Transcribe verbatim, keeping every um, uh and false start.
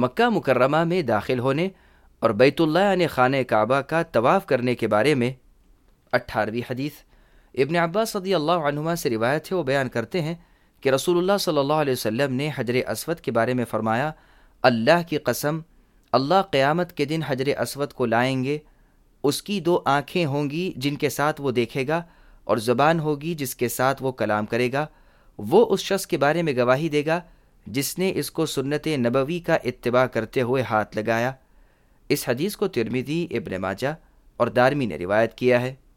मक्का मुकर्रमा में दाखिल होने और बैतुल्लाह यानी खाने काबा का तवाफ़ करने के बारे में। अट्ठारहवीं हदीस इब्न अब्बास रज़ियल्लाहु अन्हुमा से रिवायत है, वो बयान करते हैं कि रसूलुल्लाह सल्लल्लाहु अलैहि वसल्लम ने हजर अस्वद के बारे में फरमाया, अल्लाह की कसम, अल्लाह क़यामत के दिन हजर अस्वद को लाएंगे, उसकी दो आँखें होंगी जिनके साथ वो देखेगा और ज़ुबान होगी जिसके साथ वो कलाम करेगा। वो उस शख्स के बारे में गवाही देगा जिसने इसको सुन्नत नबवी का इत्तिबा करते हुए हाथ लगाया। इस हदीस को तिर्मिज़ी, इब्न माजा और दारमी ने रिवायत किया है।